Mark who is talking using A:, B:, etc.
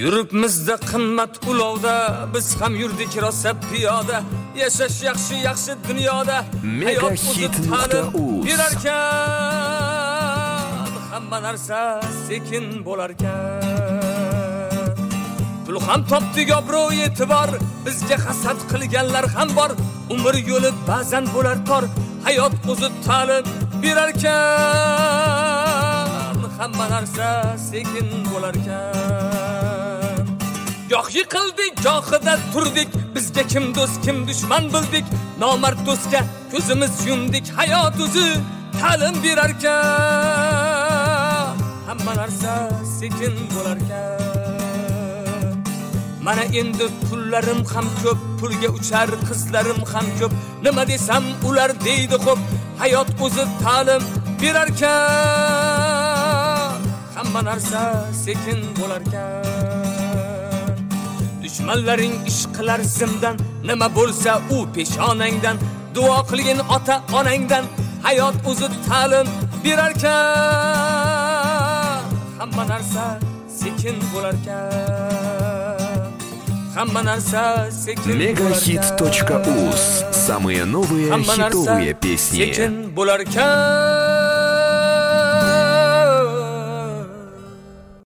A: Yuribmizda qimmat ulovda, biz ham yurdik rosa piyoda. Yashash yaxshi dunyoda, hayot o'zi ta'lim berarkan, hamma narsa sekin bo'larkan. Pul ham topdik, obro' e'tibor, bizga hasad qilganlar ham bor. Umr yo'li ba'zan bo'lar tor, hayot o'zi ta'lim berarkan, hamma narsa sekin bo'larkan. Goh yiqildik, gohida turdik, bizga kim do'st, kim dushman bildik. Nomard do'stga ko'zimiz yumdik, hayot o'zi ta'lim berarkan, hamma narsa sekin bo'larkan. Mana endi pullarim ham ko'p, pulga uchar qizlarim ham ko'p. Nima desam ular deydi xo'p, hayot o'zi ta'lim berarkan, hamma narsa sekin bo'larkan. Dushmanlaring ish qilar zimdan, nima bo'lsa u peshonangdan. Duo qilgin ota onangdan, hayot o'zi ta'lim berarkan, hamma narsa sekin bo'larkan, hamma narsa sekin
B: Megahit.uz. Самые новые хитовые песни.
A: Sekin bo'larkan.